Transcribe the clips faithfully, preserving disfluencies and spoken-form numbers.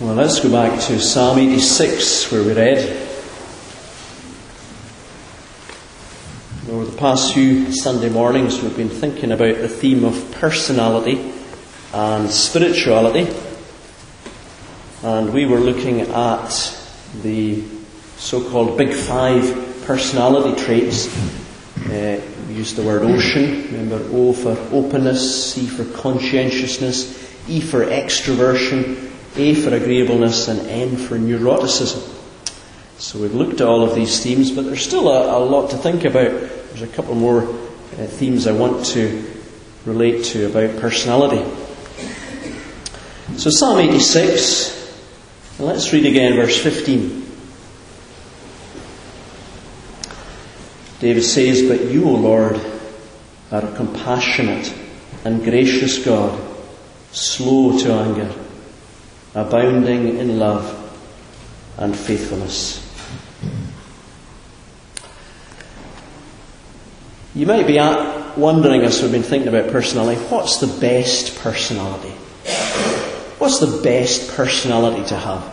Well, let's go back to Psalm eighty-six, where we read. Over the past few Sunday mornings, we've been thinking about the theme of personality and spirituality. And we were looking at the so-called Big Five personality traits. Uh, we used the word ocean. Remember, O for openness, C for conscientiousness, E for extroversion, A for agreeableness, and N for neuroticism. So we've looked at all of these themes, but there's still a, a lot to think about. There's a couple more uh, themes I want to relate to about personality. So Psalm eighty-six, and let's read again verse fifteen. David says, "But you, O Lord, are a compassionate and gracious God, slow to anger, abounding in love and faithfulness." You might be wondering, as we've been thinking about personality, what's the best personality? What's the best personality to have?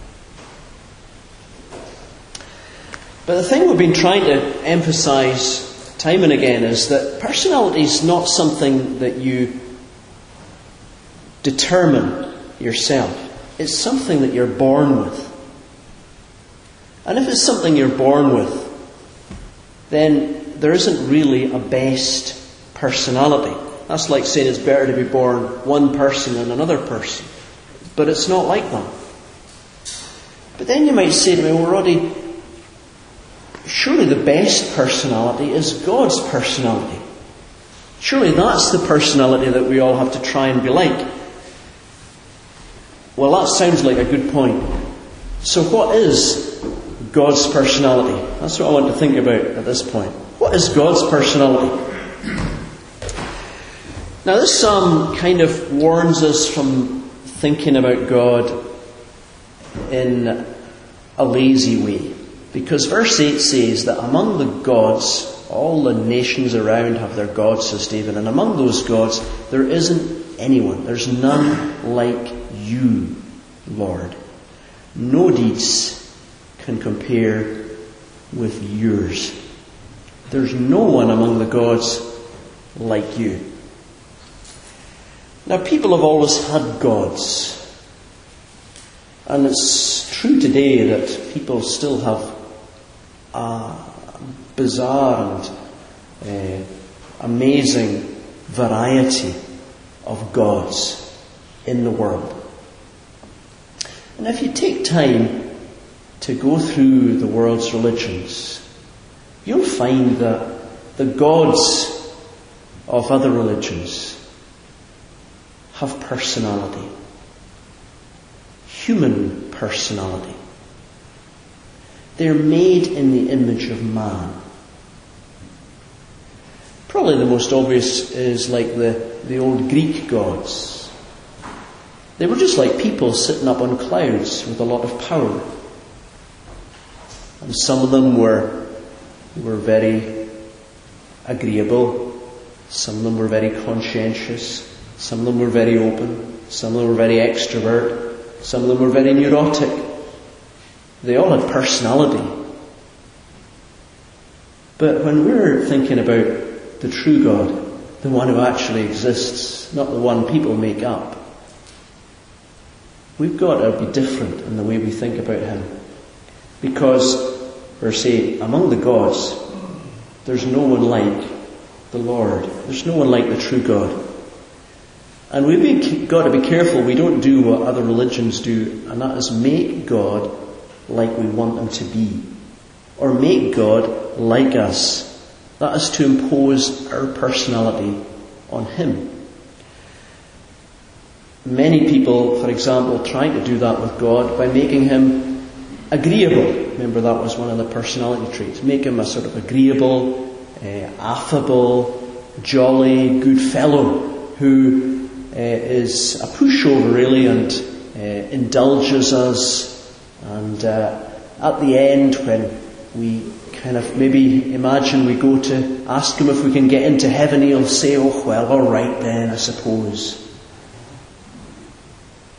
But the thing we've been trying to emphasize time and again is that personality is not something that you determine yourself. It's something that you're born with. And if it's something you're born with, then there isn't really a best personality. That's like saying it's better to be born one person than another person. But it's not like that. But then you might say to me, well, Roddy, surely the best personality is God's personality. Surely that's the personality that we all have to try and be like. Well, that sounds like a good point. So what is God's personality? That's what I want to think about at this point. What is God's personality? Now, this psalm kind of warns us from thinking about God in a lazy way. Because verse eight says that among the gods, all the nations around have their gods, says David, and among those gods there isn't anyone. There's none like you, Lord. No deeds can compare with yours. There's no one among the gods like you. Now, people have always had gods. And it's true today that people still have a bizarre and uh, amazing variety of gods in the world. And if you take time to go through the world's religions, you'll find that the gods of other religions have personality. Human personality. They're made in the image of man. Probably the most obvious is like the, the old Greek gods. They were just like people sitting up on clouds with a lot of power. And some of them were, were very agreeable. Some of them were very conscientious. Some of them were very open. Some of them were very extrovert. Some of them were very neurotic. They all had personality. But when we're thinking about the true God, the one who actually exists, not the one people make up, we've got to be different in the way we think about him. Because, verse eight, among the gods, there's no one like the Lord. There's no one like the true God. And we've got to be careful we don't do what other religions do, and that is make God like we want him to be. Or make God like us. That is to impose our personality on him. Many people, for example, try to do that with God by making him agreeable. Remember, that was one of the personality traits. Make him a sort of agreeable, uh, affable, jolly, good fellow who uh, is a pushover really and uh, indulges us. And uh, at the end, when we kind of maybe imagine we go to ask him if we can get into heaven, he'll say, oh, well, all right then, I suppose.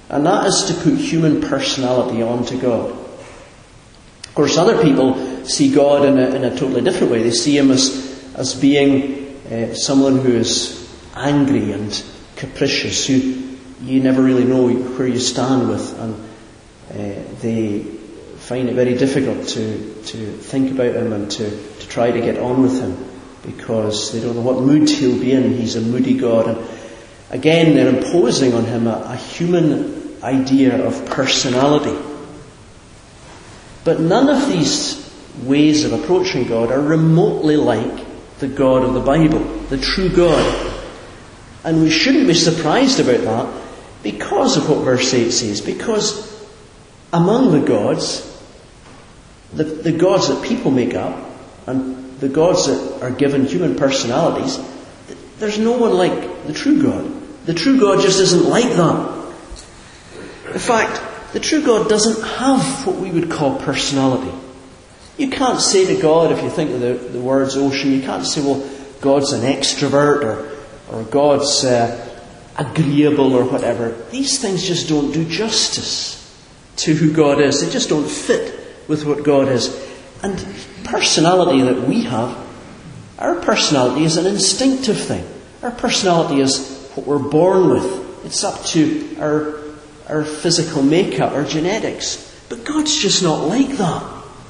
And that is to put human personality onto God. Of course, other people see God in a, in a totally different way. They see him as, as being uh, someone who is angry and capricious, who you never really know where you stand with, and uh, they find it very difficult to, to think about him and to, to try to get on with him, because they don't know what mood he'll be in. He's a moody God. And again, they're imposing on him a, a human idea of personality. But none of these ways of approaching God are remotely like the God of the Bible, the true God. And we shouldn't be surprised about that because of what verse eight says. Because among the gods, the, the gods that people make up, and the gods that are given human personalities, there's no one like the true God. The true God just isn't like that. In fact, the true God doesn't have what we would call personality. You can't say to God, if you think of the, the words ocean, you can't say, well, God's an extrovert, or, or God's uh, agreeable, or whatever. These things just don't do justice to who God is. They just don't fit with what God is. And personality that we have, our personality is an instinctive thing. Our personality is what we're born with. It's up to our, our physical makeup, our genetics. But God's just not like that.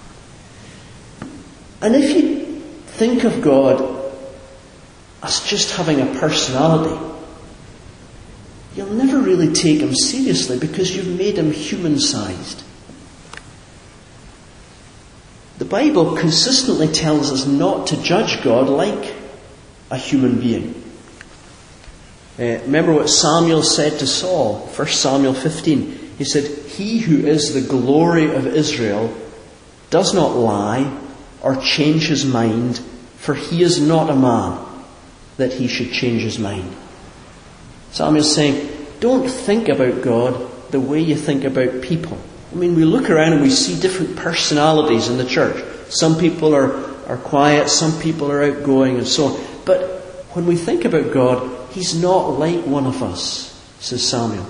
And if you think of God as just having a personality, you'll never really take him seriously, because you've made him human-sized. The Bible consistently tells us not to judge God like a human being. Uh, remember what Samuel said to Saul, First Samuel fifteen. He said, "He who is the glory of Israel does not lie or change his mind, for he is not a man that he should change his mind." Samuel's saying, don't think about God the way you think about people. I mean, we look around and we see different personalities in the church. Some people are, are quiet, some people are outgoing, and so on. But when we think about God, he's not like one of us, says Samuel.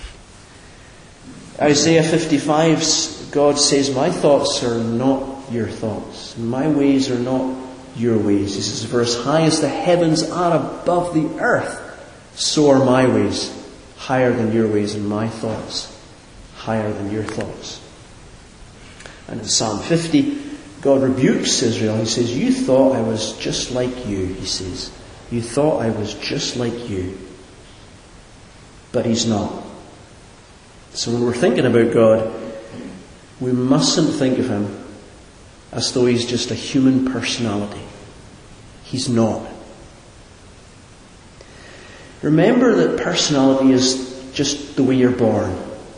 Isaiah fifty-five, God says, "My thoughts are not your thoughts, and my ways are not your ways." He says, "For as high as the heavens are above the earth, so are my ways higher than your ways, and my thoughts higher than your thoughts." And in Psalm fifty, God rebukes Israel. He says, "You thought I was just like you," he says. "You thought I was just like you." But he's not. So when we're thinking about God, we mustn't think of him as though he's just a human personality. He's not. Remember that personality is just the way you're born.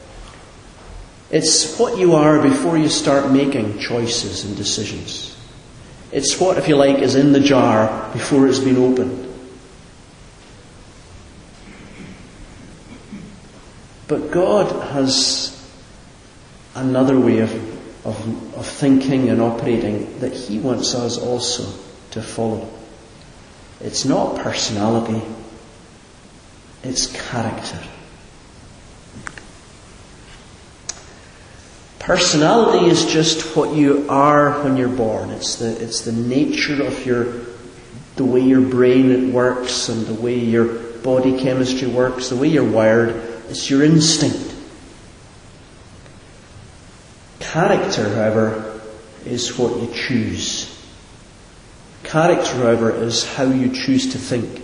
It's what you are before you start making choices and decisions. It's what, if you like, is in the jar before it's been opened. But God has another way of, of, of thinking and operating that he wants us also to follow. It's not personality, it's character. Personality is just what you are when you're born. It's the it's the nature of your, the way your brain works and the way your body chemistry works, the way you're wired. It's your instinct. Character, however, is what you choose. Character, however, is how you choose to think.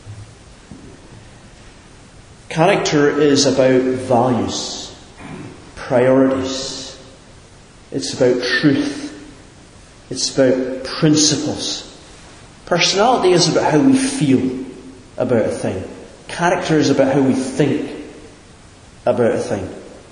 Character is about values, priorities. It's about truth. It's about principles. Personality is about how we feel about a thing. Character is about how we think about a thing.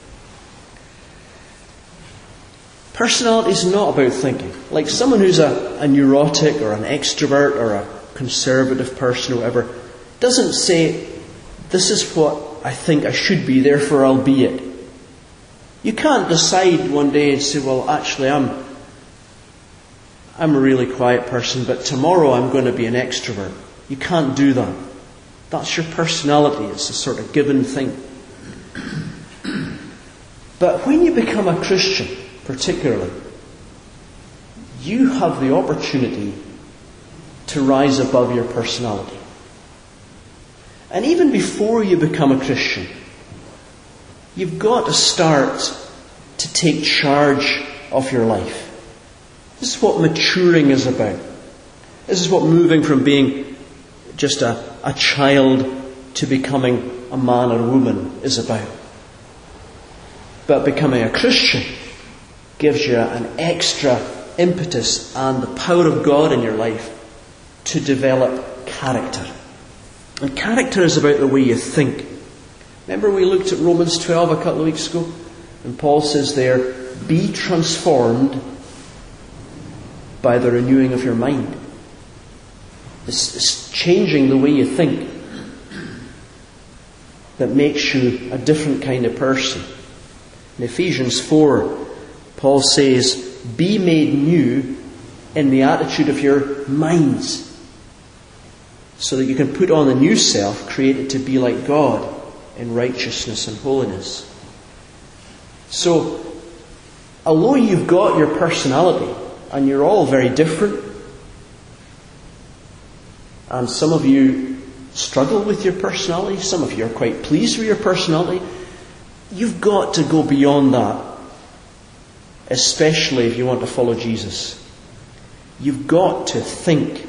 Personality is not about thinking. Like someone who's a, a neurotic or an extrovert or a conservative person or whatever doesn't say, "This is what I think I should be, therefore I'll be it." You can't decide one day and say, "Well, actually I'm I'm a really quiet person, but tomorrow I'm going to be an extrovert." You can't do that. That's your personality. It's a sort of given thing. But when you become a Christian, particularly, you have the opportunity to rise above your personality. And even before you become a Christian, you've got to start to take charge of your life. This is what maturing is about. This is what moving from being just a, a child to becoming a man or woman is about. But becoming a Christian gives you an extra impetus and the power of God in your life to develop character. And character is about the way you think. Remember we looked at Romans twelve a couple of weeks ago? And Paul says there, be transformed by the renewing of your mind. It's, it's changing the way you think that makes you a different kind of person. In Ephesians four, Paul says, be made new in the attitude of your minds, so that you can put on the new self, created to be like God in righteousness and holiness. So, although you've got your personality, and you're all very different, and some of you struggle with your personality, some of you are quite pleased with your personality, you've got to go beyond that, especially if you want to follow Jesus. You've got to think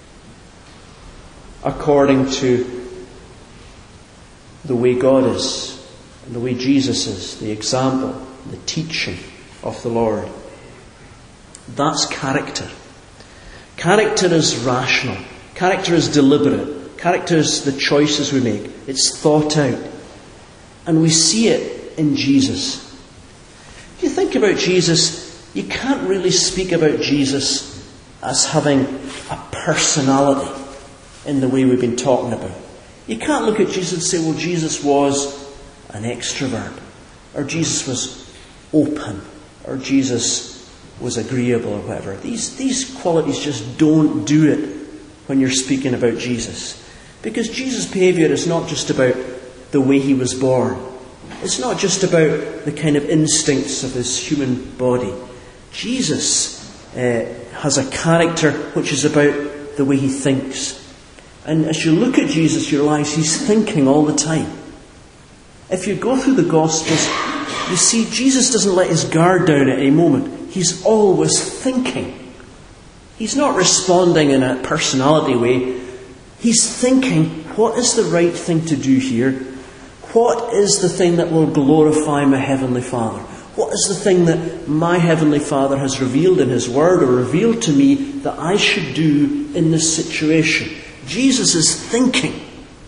according to the way God is, and the way Jesus is, the example, the teaching of the Lord. That's character. Character is rational. Character is deliberate. Character is the choices we make. It's thought out. And we see it in Jesus. If you think about Jesus, you can't really speak about Jesus as having a personality in the way we've been talking about. You can't look at Jesus and say, well, Jesus was an extrovert, or Jesus was open, or Jesus was agreeable, or whatever. These, these qualities just don't do it when you're speaking about Jesus. Because Jesus' behaviour is not just about the way he was born. It's not just about the kind of instincts of his human body. Jesus uh, has a character which is about the way he thinks. And as you look at Jesus, you realise he's thinking all the time. If you go through the Gospels, you see Jesus doesn't let his guard down at any moment. He's always thinking. He's not responding in a personality way. He's thinking, what is the right thing to do here? What is the thing that will glorify my Heavenly Father? What is the thing that my Heavenly Father has revealed in his Word, or revealed to me, that I should do in this situation? Jesus is thinking.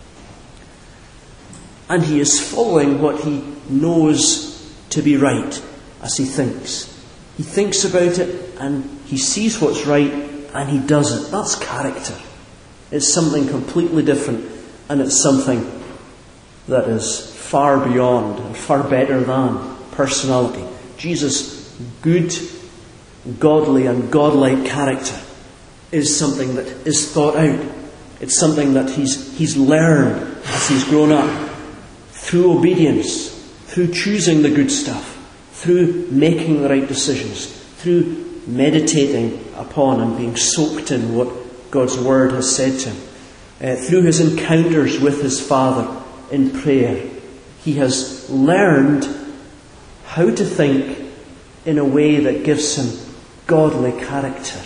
And he is following what he knows to be right as he thinks. He thinks about it and he sees what's right and he does it. That's character. It's something completely different, and it's something that is far beyond and far better than personality. Jesus' good, godly and godlike character is something that is thought out. It's something that he's he's learned as he's grown up, through obedience, through choosing the good stuff, through making the right decisions, through meditating upon and being soaked in what God's Word has said to him, uh, through his encounters with his Father in prayer. He has learned how to think in a way that gives him godly character.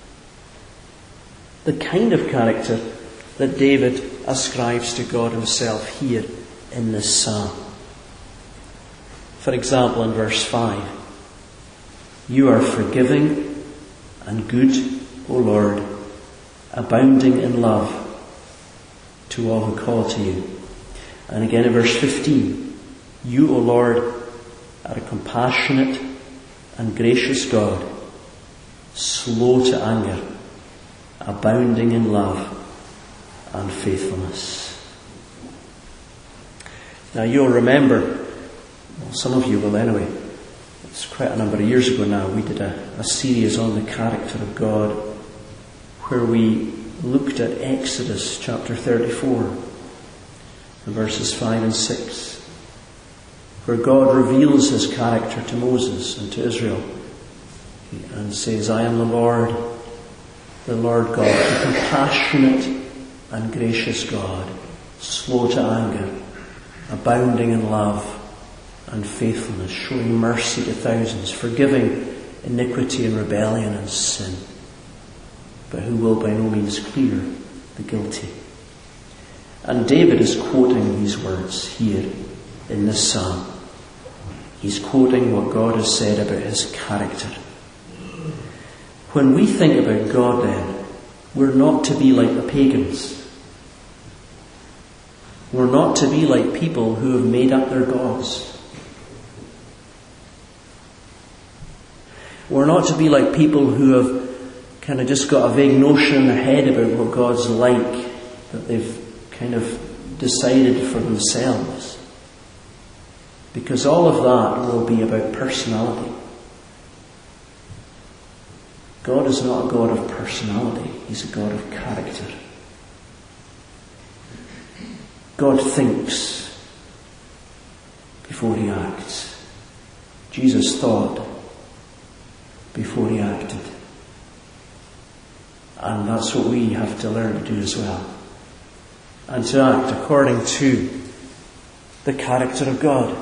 The kind of character that David ascribes to God himself here in this psalm. For example, in verse five, you are forgiving and good, O Lord, abounding in love to all who call to you. And again in verse fifteen, you, O Lord, are a compassionate and gracious God, slow to anger, abounding in love and faithfulness. Now you'll remember, well, some of you will anyway, it's quite a number of years ago now, we did a, a series on the character of God, where we looked at Exodus chapter thirty-four, verses five and six. where God reveals his character to Moses and to Israel and says, I am the Lord, the Lord God, the compassionate and gracious God, slow to anger, abounding in love and faithfulness, showing mercy to thousands, forgiving iniquity and rebellion and sin, but who will by no means clear the guilty. And David is quoting these words here in this psalm. He's quoting what God has said about his character. When we think about God then, we're not to be like the pagans. We're not to be like people who have made up their gods. We're not to be like people who have kind of just got a vague notion in their head about what God's like, that they've kind of decided for themselves. Because all of that will be about personality. God is not a God of personality. He's a God of character. God thinks before he acts. Jesus thought before he acted. And that's what we have to learn to do as well. And to act according to the character of God.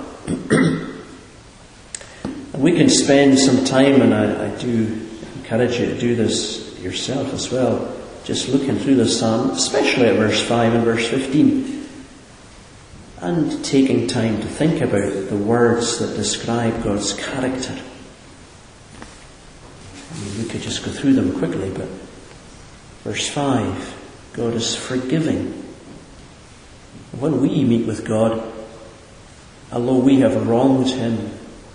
And we can spend some time, and I, I do encourage you to do this yourself as well, just looking through the psalm, especially at verse five and verse fifteen, and taking time to think about the words that describe God's character. I mean, we could just go through them quickly, but verse five, God is forgiving. When we meet with God, although we have wronged him,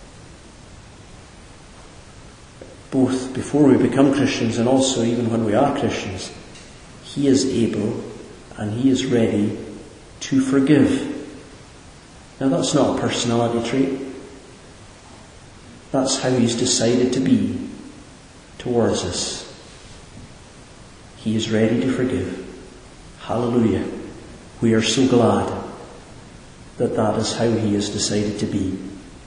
both before we become Christians and also even when we are Christians, he is able and he is ready to forgive. Now that's not a personality trait. That's how he's decided to be towards us. He is ready to forgive. Hallelujah. We are so glad that that is how he has decided to be.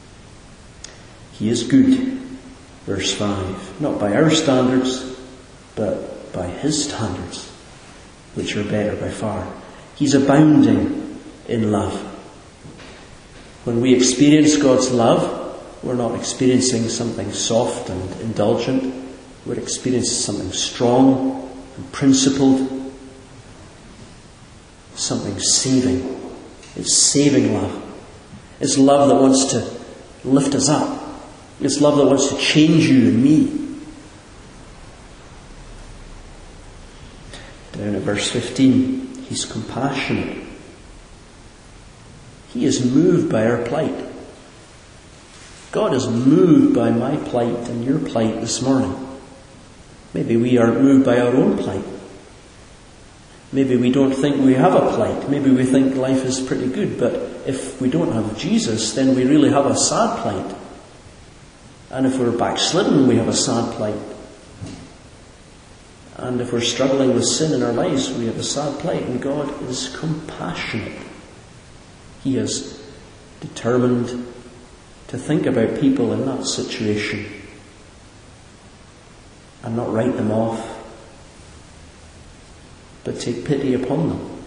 He is good. Verse five. Not by our standards, but by his standards, which are better by far. He's abounding in love. When we experience God's love, we're not experiencing something soft and indulgent. We're experiencing something strong and principled. Something saving. It's saving love. It's love that wants to lift us up. It's love that wants to change you and me. Down at verse fifteen, he's compassionate. He is moved by our plight. God is moved by my plight and your plight this morning. Maybe we aren't moved by our own plight. Maybe we don't think we have a plight. Maybe we think life is pretty good. But if we don't have Jesus, then we really have a sad plight. And if we're backslidden, we have a sad plight. And if we're struggling with sin in our lives, we have a sad plight. And God is compassionate. He is determined to think about people in that situation and not write them off, but take pity upon them.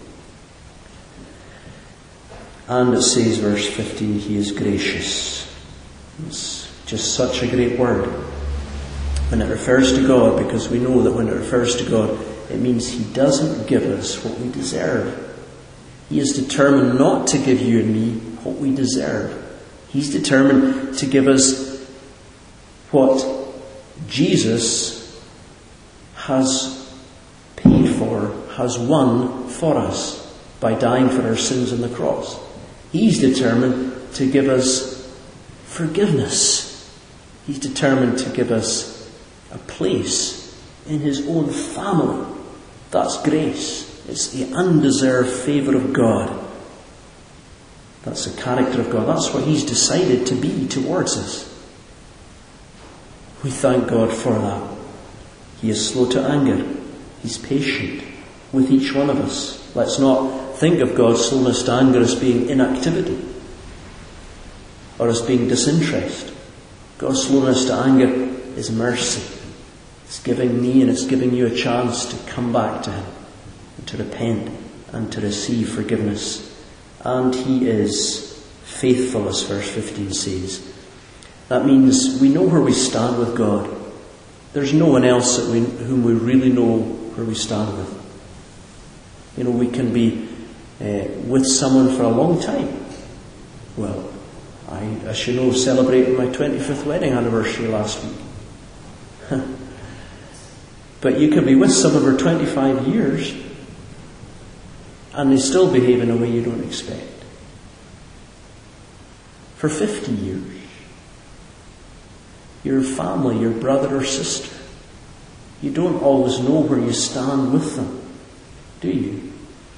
And it says, verse fifteen, he is gracious. It's just such a great word when it refers to God, because we know that when it refers to God, it means he doesn't give us what we deserve. He is determined not to give you and me what we deserve. He's determined to give us what Jesus has paid for, has won for us by dying for our sins on the cross. He's determined to give us forgiveness. He's determined to give us a place in his own family. That's grace. It's the undeserved favour of God. That's the character of God. That's what he's decided to be towards us. We thank God for that. He is slow to anger. He's patient with each one of us. Let's not think of God's slowness to anger as being inactivity. or as being disinterested. God's slowness to anger is mercy. It's giving me and it's giving you a chance to come back to Him, and to repent and to receive forgiveness. And He is faithful, as verse fifteen says. That means we know where we stand with God. There's no one else that we, whom we really know where we stand with. You know, we can be uh, with someone for a long time. Well, I, as you know, celebrated my twenty-fifth wedding anniversary last week. But you could be with someone for twenty-five years and they still behave in a way you don't expect. For fifty years. Your family, your brother or sister, you don't always know where you stand with them, do you?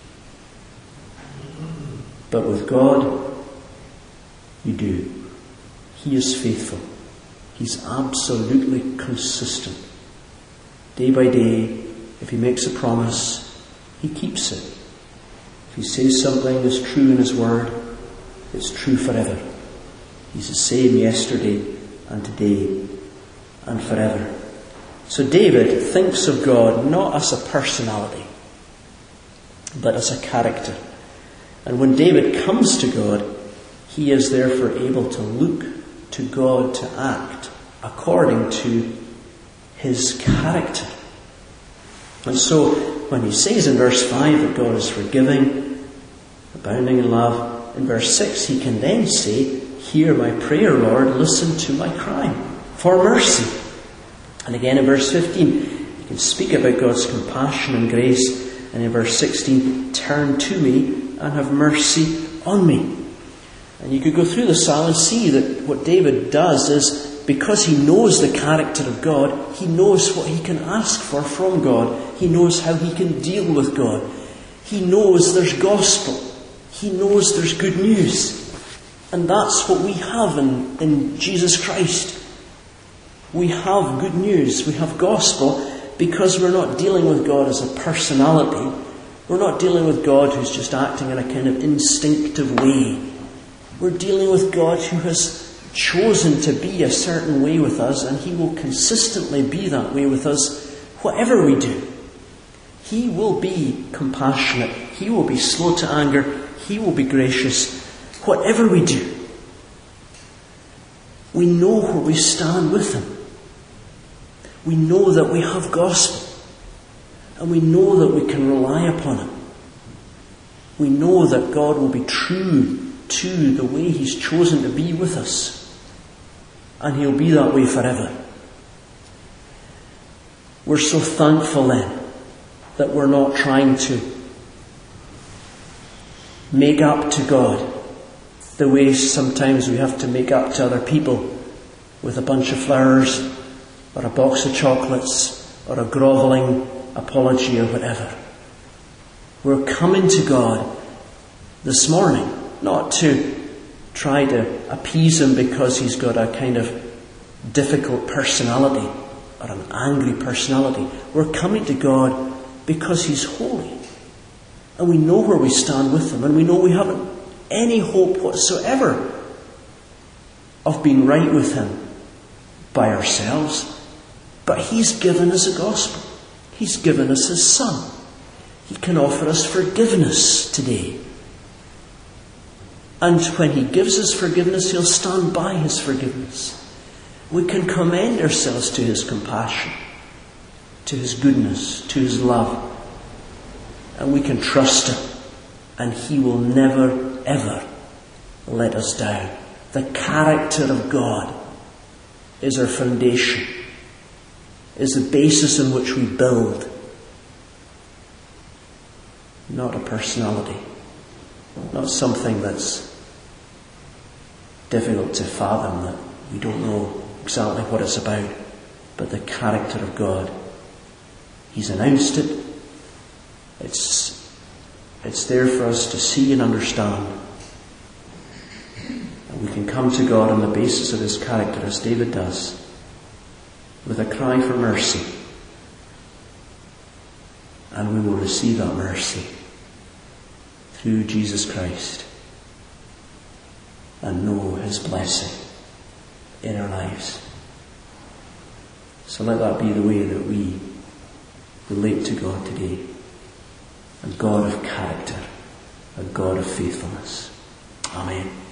But with God, you do. He is faithful. He's absolutely consistent. Day by day, if He makes a promise, He keeps it. If He says something is true in His word, it's true forever. He's the same yesterday and today and forever. So David thinks of God not as a personality, but as a character. And when David comes to God, he is therefore able to look to God to act according to His character. And so when he says in verse five that God is forgiving, abounding in love, in verse six he can then say, "Hear my prayer, Lord, listen to my cry for mercy." And again in verse fifteen, he can speak about God's compassion and grace. And in verse sixteen, "Turn to me and have mercy on me." And you could go through the psalm and see that what David does is, because he knows the character of God, he knows what he can ask for from God. He knows how he can deal with God. He knows there's gospel. He knows there's good news. And that's what we have in, in Jesus Christ. We have good news. We have gospel because we're not dealing with God as a personality. We're not dealing with God who's just acting in a kind of instinctive way. We're dealing with God who has chosen to be a certain way with us, and He will consistently be that way with us whatever we do. He will be compassionate. He will be slow to anger. He will be gracious. Whatever we do, we know where we stand with Him. We know that we have gospel. And we know that we can rely upon Him. We know that God will be true to the way He's chosen to be with us. And He'll be that way forever. We're so thankful then that we're not trying to make up to God the way sometimes we have to make up to other people with a bunch of flowers or a box of chocolates or a grovelling apology or whatever. We're coming to God this morning not to try to appease Him because He's got a kind of difficult personality or an angry personality. We're coming to God because He's holy. And we know where we stand with Him, and we know we haven't any hope whatsoever of being right with Him by ourselves. But He's given us a gospel. He's given us His Son. He can offer us forgiveness today. And when He gives us forgiveness, He'll stand by His forgiveness. We can commend ourselves to His compassion, to His goodness, to His love. And we can trust Him. And He will never, ever let us down. The character of God is our foundation, is the basis on which we build. Not a personality. Not something that's difficult to fathom, that we don't know exactly what it's about, but the character of God. He's announced it. It's, it's there for us to see and understand. And we can come to God on the basis of His character, as David does, with a cry for mercy. And we will receive that mercy through Jesus Christ. and know His blessing in our lives. So let that be the way that we relate to God today. A God of character, a God of faithfulness. Amen.